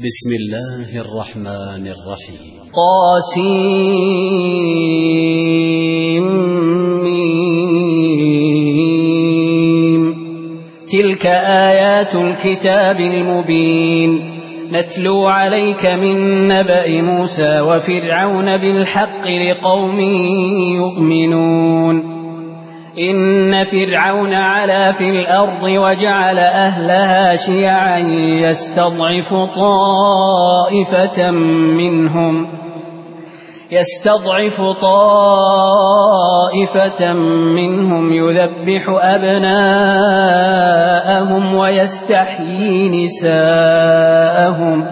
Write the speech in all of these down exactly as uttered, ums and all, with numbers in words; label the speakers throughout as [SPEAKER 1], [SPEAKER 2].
[SPEAKER 1] بسم الله الرحمن الرحيم.
[SPEAKER 2] قاسمين. تلك آيات الكتاب المبين نتلو عليك من نبأ موسى وفرعون بالحق لقوم يؤمنون. إن فرعون علا في الأرض وجعل أهلها شيعا يستضعف طائفة منهم يستضعف طائفة منهم يذبح أبناءهم ويستحيي نساءهم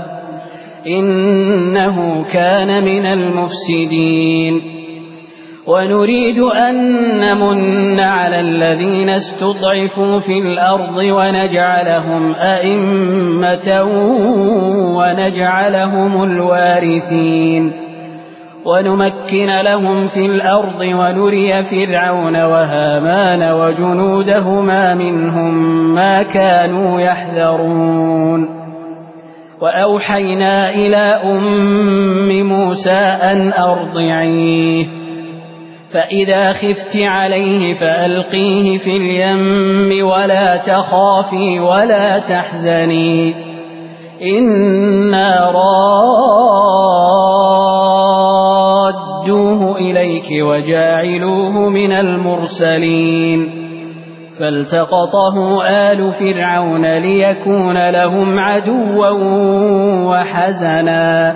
[SPEAKER 2] إنه كان من المفسدين. ونريد أن نمن على الذين استضعفوا في الأرض ونجعلهم أئمة ونجعلهم الوارثين ونمكن لهم في الأرض ونري فرعون وهامان وجنودهما منهم ما كانوا يحذرون. وأوحينا إلى أم موسى أن أرضعيه فإذا خفت عليه فألقيه في اليم ولا تخافي ولا تحزني إنا رادوه إليك وجاعلوه من المرسلين. فالتقطه آل فرعون ليكون لهم عدوا وحزنا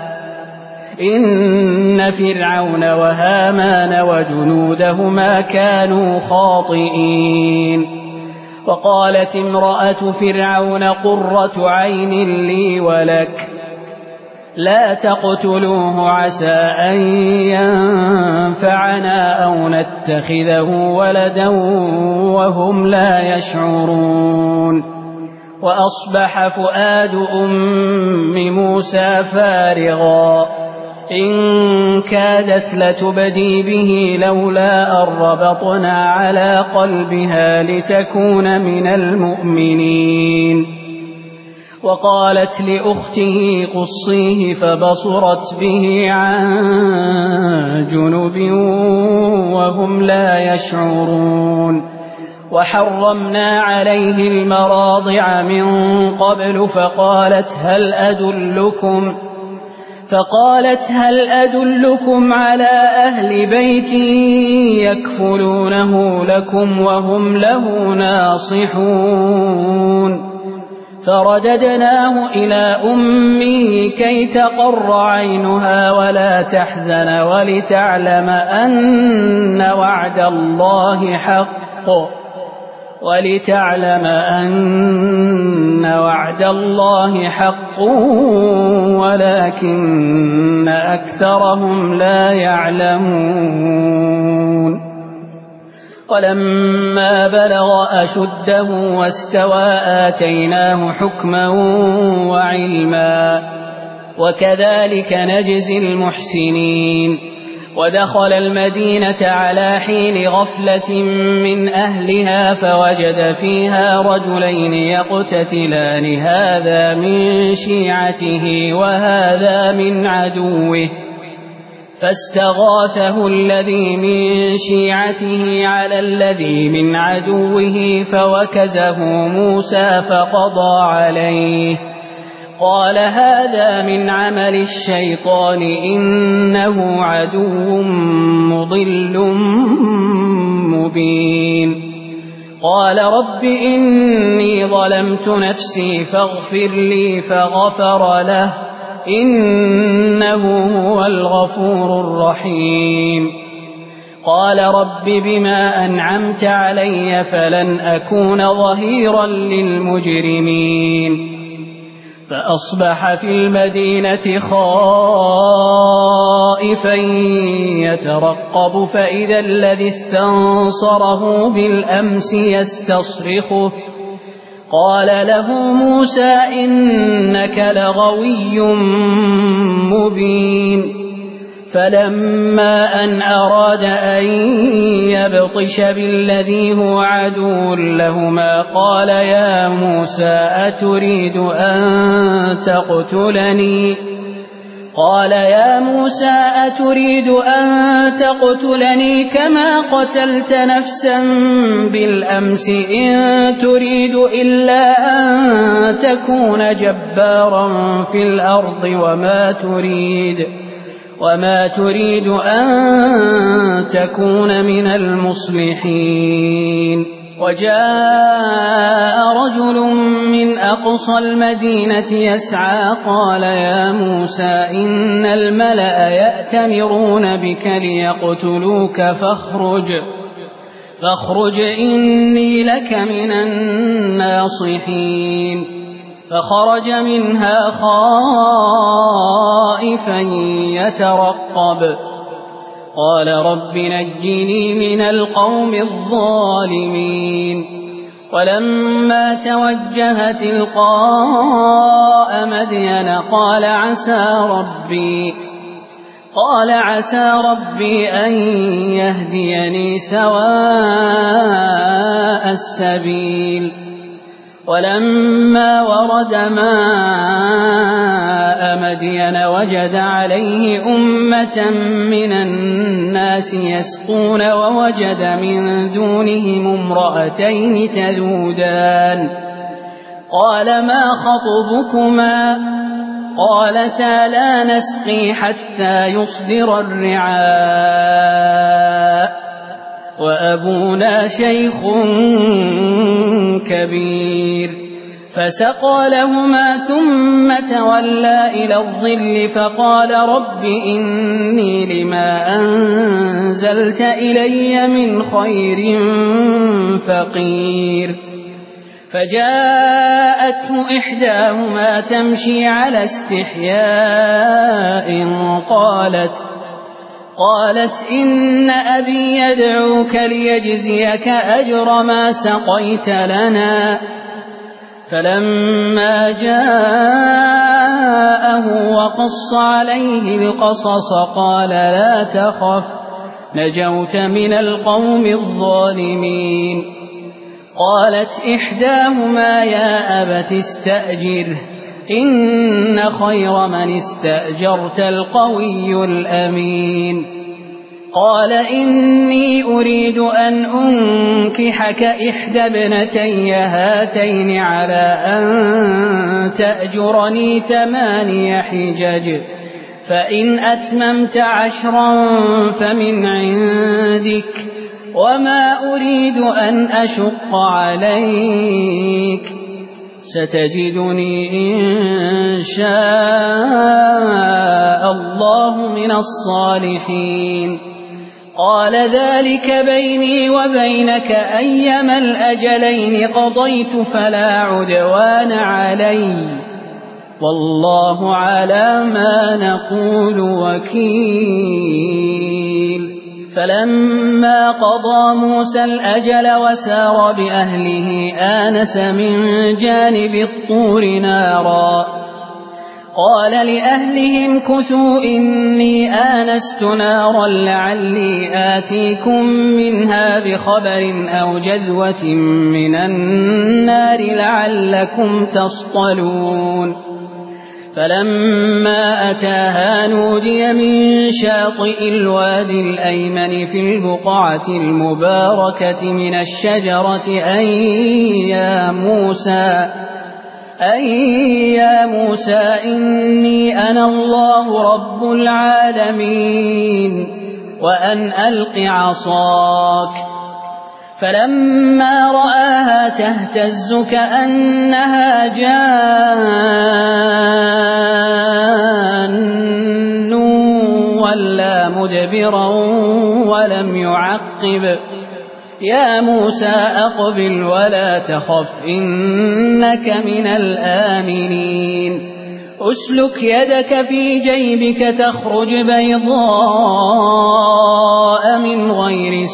[SPEAKER 2] إن فرعون وهامان وجنودهما كانوا خاطئين. وقالت امرأة فرعون قرة عين لي ولك لا تقتلوه عسى أن ينفعنا أو نتخذه ولدا وهم لا يشعرون. وأصبح فؤاد أم موسى فارغا إن كادت لتبدي به لولا أن ربطنا على قلبها لتكون من المؤمنين. وقالت لأخته قصيه فبصرت به عن جنب وهم لا يشعرون. وحرمنا عليه المراضع من قبل فقالت هل أدلكم فقالت هل أدلكم على أهل بيت يكفلونه لكم وهم له ناصحون. فرددناه إلى أمه كي تقر عينها ولا تحزن ولتعلم أن وعد الله حق ولتعلم أن وعد الله حق ولكن أكثرهم لا يعلمون. ولما بلغ أشده واستوى آتيناه حكما وعلما وكذلك نجزي المحسنين. ودخل المدينة على حين غفلة من أهلها فوجد فيها رجلين يقتتلان هذا من شيعته وهذا من عدوه فاستغاثه الذي من شيعته على الذي من عدوه فوكزه موسى فقضى عليه قال هذا من عمل الشيطان إنه عدو مضل مبين. قال رب إني ظلمت نفسي فاغفر لي فغفر له إنه هو الغفور الرحيم. قال رب بما أنعمت علي فلن أكون ظهيرا للمجرمين. فأصبح في المدينة خائفا يترقب فإذا الذي استنصره بالأمس يستصرخه قال له موسى إنك لغوي مبين. فلما أن أراد أن يبطش بالذي هو عدو لهما قال يا موسى أتريد أن تقتلني قال يا موسى أتريد أن تقتلني كما قتلت نفسا بالأمس إن تريد إلا أن تكون جبارا في الأرض وما تريد وما تريد أن تكون من المصلحين. وجاء رجل من أقصى المدينة يسعى قال يا موسى إن الملأ يأتمرون بك ليقتلوك فاخرج فاخرج إني لك من الناصحين. فخرج منها خائفا يترقب قال رب نجني من القوم الظالمين. ولما توجه تلقاء مدين قال عسى ربي قال عسى ربي أن يهديني سواء السبيل. ولما ورد ماء مدين وجد عليه أمة من الناس يسقون ووجد من دونهم امرأتين تذودان قال ما خطبكما قالتا لا نسقي حتى يصدر الرعاء وأبونا شيخ كبير. فسقى لهما ثم تولى إلى الظل فقال رب إني لما أنزلت إلي من خير فقير. فجاءته إحداهما تمشي على استحياء قالت قالت إن أبي يدعوك ليجزيك أجر ما سقيت لنا. فلما جاءه وقص عليه القصص قال لا تخف نجوت من القوم الظالمين. قالت إحداهما يا أبت استأجره إن خير من استأجرت القوي الأمين. قال إني أريد أن أنكحك إحدى ابنتي هاتين على أن تأجرني ثماني حجج فإن أتممت عشرا فمن عندك وما أريد أن أشق عليك ستجدني إن شاء الله من الصالحين. قال ذلك بيني وبينك أيما الأجلين قضيت فلا عدوان علي والله على ما نقول وكيل. فلما قضى موسى الأجل وسار بأهله آنس من جانب الطور نارا قال لأهلهم كثوا إني آنست نارا لعلي آتيكم منها بخبر أو جذوة من النار لعلكم تصطلون. فلما أتاها نودي من شاطئ الوادي الأيمن في البقعة المباركة من الشجرة أن يا موسى أن يا موسى إني أنا الله رب العالمين وأن ألق عصاك. فلما رآها تهتز كأنها جان ولا مدبرا ولم يعقب يا موسى أقبل ولا تخف إنك من الآمنين. أسلك يدك في جيبك تخرج بيضاء من غير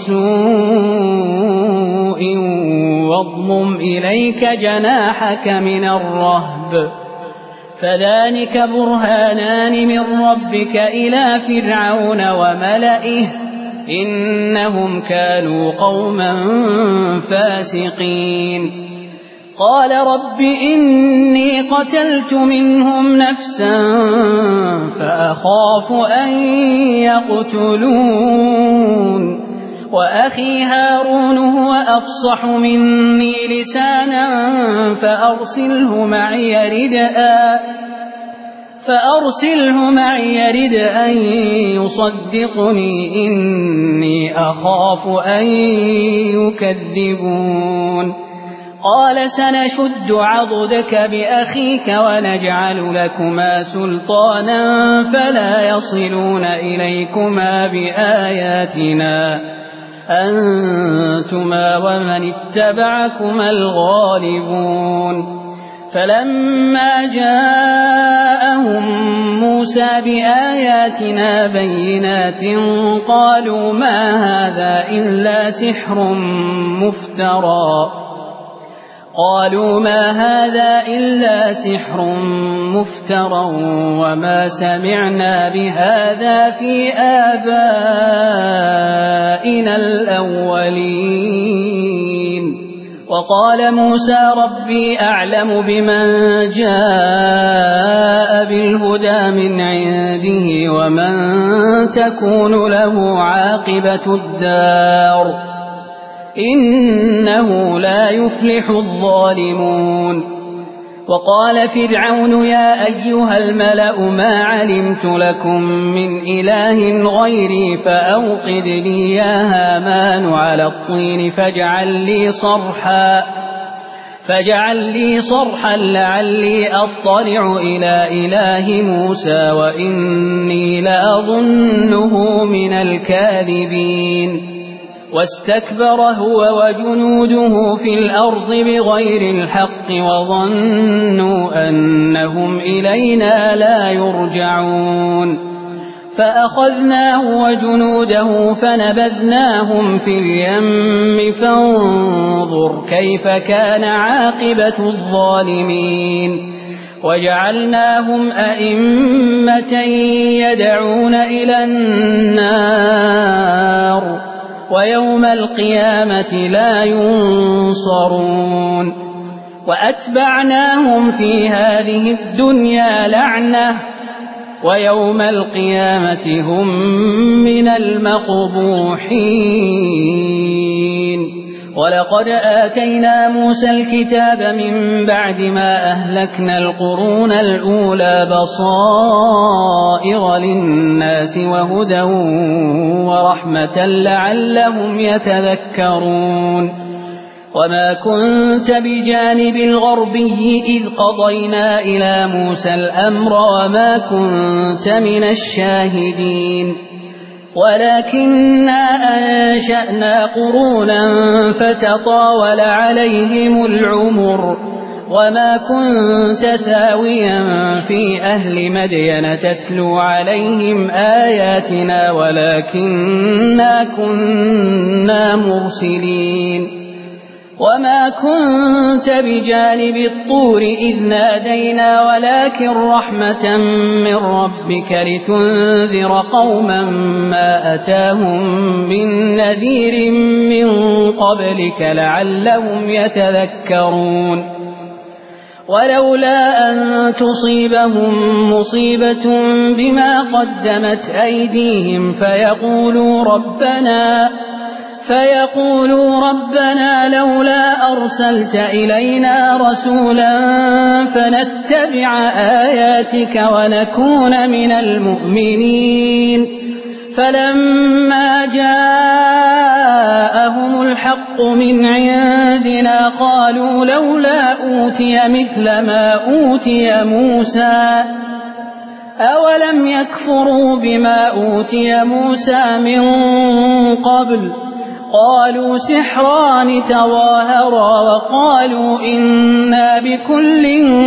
[SPEAKER 2] سوء واضمم إليك جناحك من الرهب فذلك برهانان من ربك إلى فرعون وملئه إنهم كانوا قوما فاسقين قال رب إني قتلت منهم نفسا فأخاف أن يقتلون وأخي هارون هو أفصح مني لسانا فأرسله معي ردءا فأرسله معي يرد أن يصدقني إني أخاف أن يكذبون قال سنشد عضدك بأخيك ونجعل لكما سلطانا فلا يصلون إليكما بآياتنا أنتما ومن اتبعكما الغالبون فلما جاءهم موسى بآياتنا بينات قالوا ما هذا إلا سحر مفترى قالوا ما هذا إلا سحر مفترى وما سمعنا بهذا في آبائنا الأولين وقال موسى ربي أعلم بمن جاء بالهدى من عنده ومن تكون له عاقبة الدار إنه لا يفلح الظالمون وقال فرعون يا أيها الملأ ما علمت لكم من إله غيري فأوقد لي يا هامان على الطين فاجعل لي صرحا فاجعل لي صرحا لعلي أطلع إلى إله موسى وإني لأظنه من الكاذبين واستكبر هو وجنوده في الأرض بغير الحق وظنوا أنهم إلينا لا يرجعون فأخذناه وجنوده فنبذناهم في اليم فانظر كيف كان عاقبة الظالمين وجعلناهم أئمة يدعون إلى النار ويوم القيامة لا ينصرون وأتبعناهم في هذه الدنيا لعنة ويوم القيامة هم من المقبوحين ولقد آتينا موسى الكتاب من بعد ما أهلكنا القرون الأولى بصائر للناس وهدى ورحمة لعلهم يتذكرون وما كنت بجانب الغربي إذ قضينا إلى موسى الأمر وما كنت من الشاهدين ولكننا أنشأنا قرونا فتطاول عليهم العمر وما كنت ثاويا في أهل مدين تتلو عليهم آياتنا ولكننا كنا مرسلين وما كنت بجانب الطور إذ نادينا ولكن رحمة من ربك لتنذر قوما ما أتاهم من نذير من قبلك لعلهم يتذكرون ولولا أن تصيبهم مصيبة بما قدمت أيديهم فيقولوا ربنا فيقولوا ربنا لولا أرسلت إلينا رسولا فنتبع آياتك ونكون من المؤمنين فلما جاءهم الحق من عندنا قالوا لولا أوتي مثل ما أوتي موسى أولم يكفروا بما أوتي موسى من قبل قالوا سحران تظاهرا وقالوا إنا بكل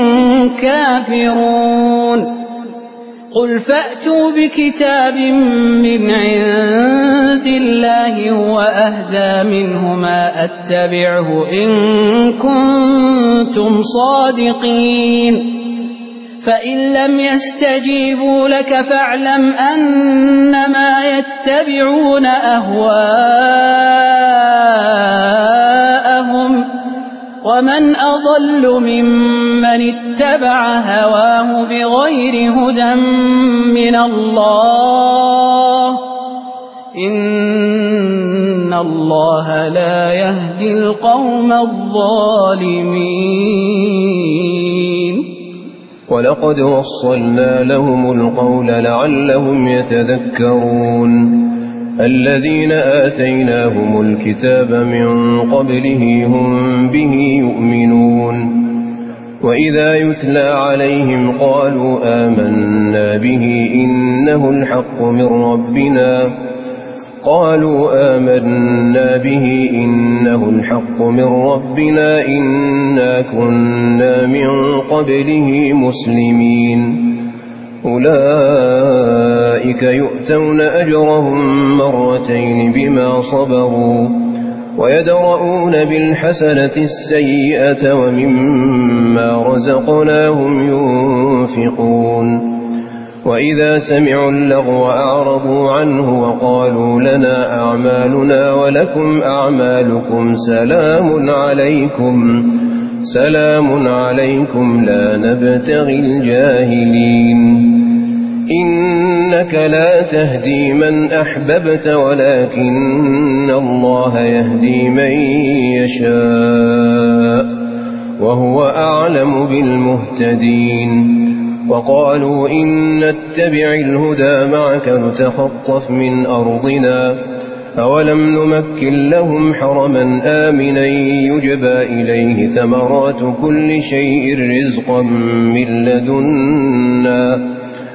[SPEAKER 2] كافرون قل فأتوا بكتاب من عند الله هو أهدى منه ما أتبعه إن كنتم صادقين فإن لم يستجيبوا لك فاعلم أنما يتبعون أهواءهم ومن أضل ممن اتبع هواه بغير هدى من الله إن الله لا يهدي القوم الظالمين.
[SPEAKER 3] ولقد وصلنا لهم القول لعلهم يتذكرون الذين آتيناهم الكتاب من قبله هم به يؤمنون وإذا يتلى عليهم قالوا آمنا به إنه الحق من ربنا قالوا آمنا به إنه الحق من ربنا إنا كنا من قبله مسلمين أولئك يؤتون أجرهم مرتين بما صبروا ويدرؤون بالحسنة السيئة ومما رزقناهم ينفقون وإذا سمعوا اللغو أعرضوا عنه وقالوا لنا أعمالنا ولكم أعمالكم سلام عليكم سلام عليكم لا نبتغي الجاهلين إنك لا تهدي من أحببت ولكن الله يهدي من يشاء وهو أعلم بالمهتدين وقالوا إن نتبع الهدى معك نتخطف من أرضنا أولم نمكن لهم حرما آمنا يجبى إليه ثمرات كل شيء رزقا من لدنا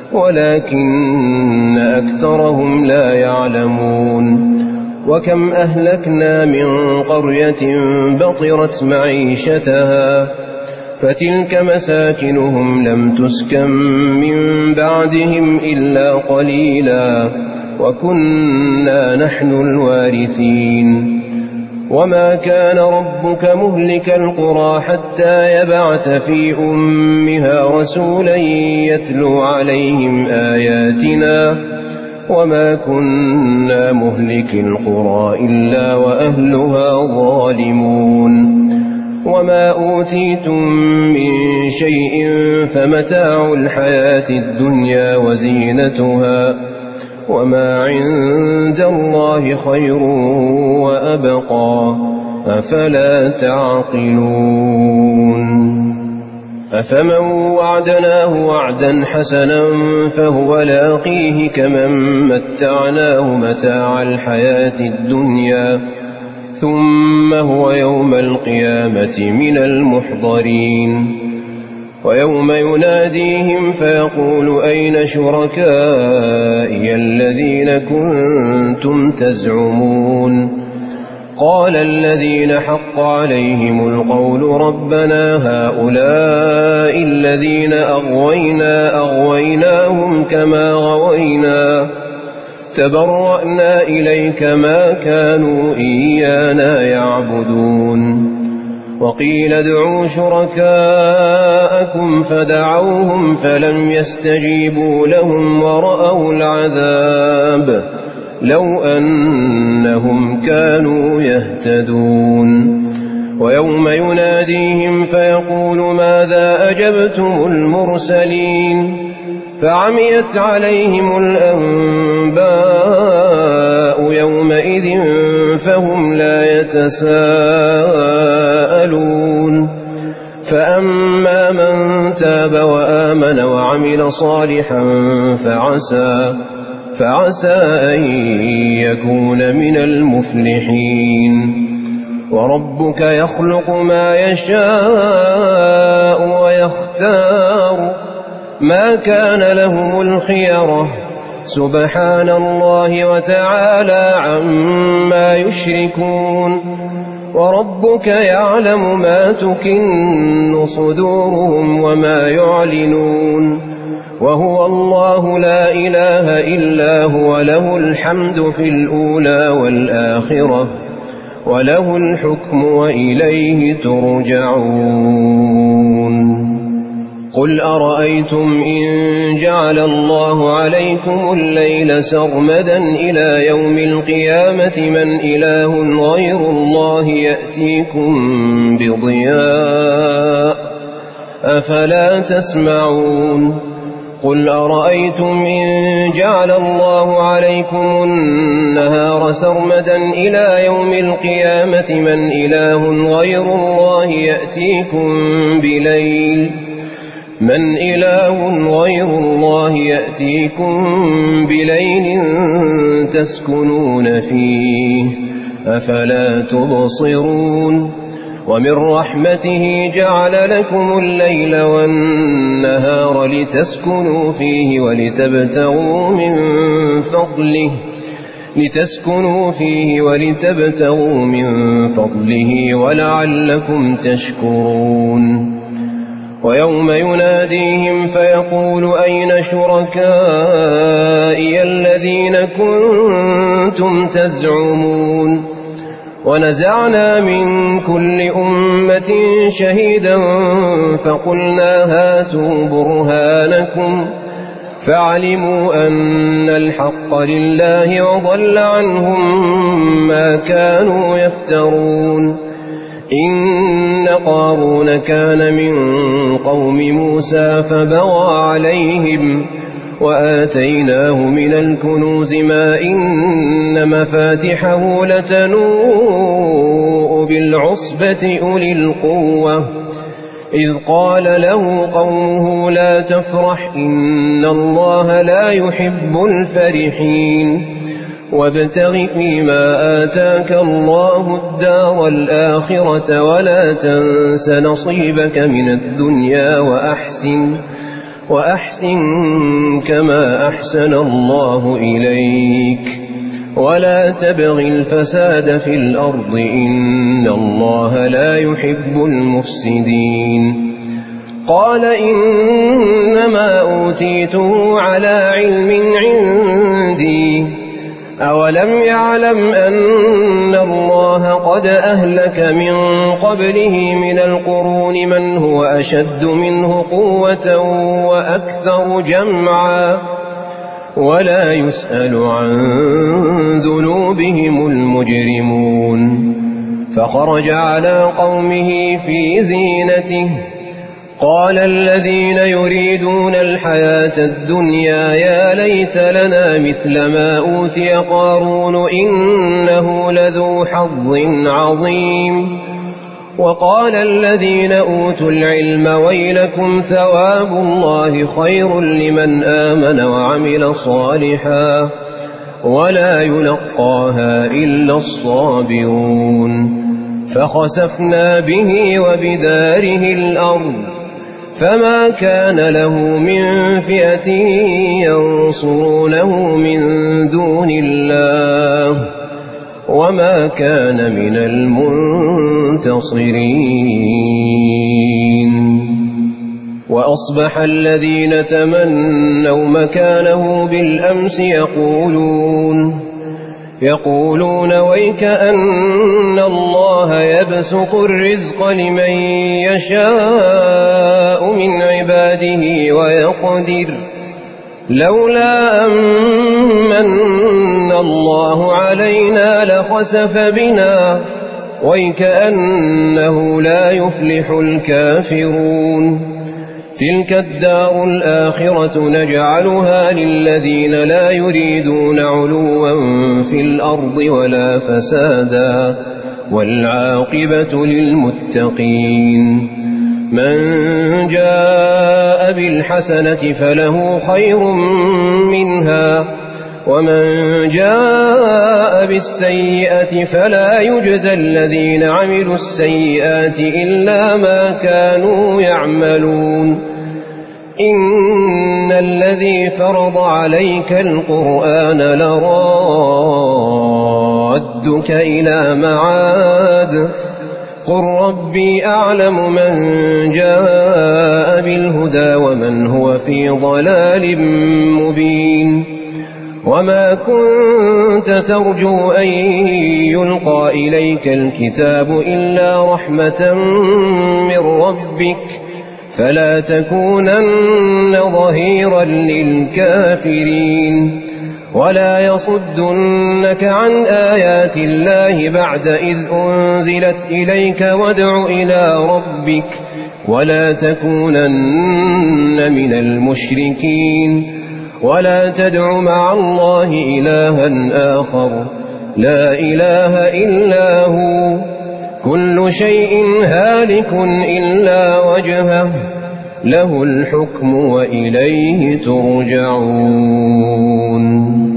[SPEAKER 3] ولكن أكثرهم لا يعلمون وكم أهلكنا من قرية بطرت معيشتها فتلك مساكنهم لم تسكن من بعدهم إلا قليلا وكنا نحن الوارثين وما كان ربك مهلك القرى حتى يبعث في أمها رسولا يتلو عليهم آياتنا وما كنا مهلك القرى إلا وأهلها ظالمون وما أوتيتم من شيء فمتاع الحياة الدنيا وزينتها وما عند الله خير وأبقى أفلا تعقلون أفمن وعدناه وعدا حسنا فهو لاقيه كمن متعناه متاع الحياة الدنيا ثم هو يوم القيامة من المحضرين ويوم يناديهم فيقول أين شركائي الذين كنتم تزعمون قال الذين حق عليهم القول ربنا هؤلاء الذين أغوينا أغويناهم كما غوينا تبرأنا إليك ما كانوا إيانا يعبدون وقيل ادعوا شركاءكم فدعوهم فلم يستجيبوا لهم ورأوا العذاب لو أنهم كانوا يهتدون ويوم يناديهم فيقول ماذا أجبتم المرسلين فعميت عليهم الأنباء يومئذ فهم لا يتساءلون فأما من تاب وآمن وعمل صالحا فعسى فعسى أن يكون من المفلحين وربك يخلق ما يشاء ويختار ما كان لهم الخيرة سبحان الله وتعالى عما يشركون وربك يعلم ما تكن صدورهم وما يعلنون وهو الله لا إله إلا هو له الحمد في الأولى والآخرة وله الحكم وإليه ترجعون قل أرأيتم إن جعل الله عليكم الليل سرمدا إلى يوم القيامة من إله غير الله يأتيكم بضياء أفلا تسمعون قل أرأيتم إن جعل الله عليكم النهار سرمدا إلى يوم القيامة من إله غير الله يأتيكم بليل من إله غير الله يأتيكم بليل تسكنون فيه أفلا تبصرون ومن رحمته جعل لكم الليل والنهار لتسكنوا فيه ولتبتغوا من فضله لتسكنوا فيه ولتبتغوا من فضله ولعلكم تشكرون ويوم يناديهم فيقول أين شركائي الذين كنتم تزعمون ونزعنا من كل أمة شهيدا فقلنا هاتوا برهانكم فعلموا أن الحق لله وضل عنهم ما كانوا يفترون إن قارون كان من قوم موسى فبغى عليهم وآتيناه من الكنوز ما إن مفاتحه لتنوء بالعصبة أولي القوة إذ قال له قومه لا تفرح إن الله لا يحب الفرحين وابتغ فيما آتاك الله الدار الآخرة ولا تنس نصيبك من الدنيا وأحسن وأحسن كما أحسن الله إليك ولا تبغ الفساد في الأرض إن الله لا يحب المفسدين قال إنما أوتيته على علم عندي أولم يعلم أن الله قد أهلك من قبله من القرون من هو أشد منه قوة وأكثر جمعا ولا يسأل عن ذنوبهم المجرمون فخرج على قومه في زينته قال الذين يريدون الحياة الدنيا يا ليت لنا مثل ما أوتي قارون إنه لذو حظ عظيم وقال الذين أوتوا العلم ويلكم ثواب الله خير لمن آمن وعمل صالحا ولا يلقاها إلا الصابرون فخسفنا به وبداره الأرض فما كان له من فئة ينصرونه من دون الله وما كان من المنتصرين وأصبح الذين تمنوا مكانه بالأمس يقولون يقولون ويك أن الله يبسط الرزق لمن يشاء من عباده ويقدر لولا أمن الله علينا لخسف بنا ويك أنه لا يفلح الكافرون تلك الدار الآخرة نجعلها للذين لا يريدون علوا في الأرض ولا فسادا والعاقبة للمتقين من جاء بالحسنة فله خير منها ومن جاء بالسيئة فلا يجزى الذين عملوا السيئات إلا ما كانوا يعملون إن الذي فرض عليك القرآن لرادك إلى معاد قل ربي أعلم من جاء بالهدى ومن هو في ضلال مبين وما كنت ترجو أن يلقى إليك الكتاب إلا رحمة من ربك فلا تكونن ظهيرا للكافرين ولا يصدنك عن آيات الله بعد إذ أنزلت إليك وادع إلى ربك ولا تكونن من المشركين ولا تدع مع الله إلها آخر لا إله إلا هو كل شيء هالك إلا وجهه له الحكم وإليه ترجعون.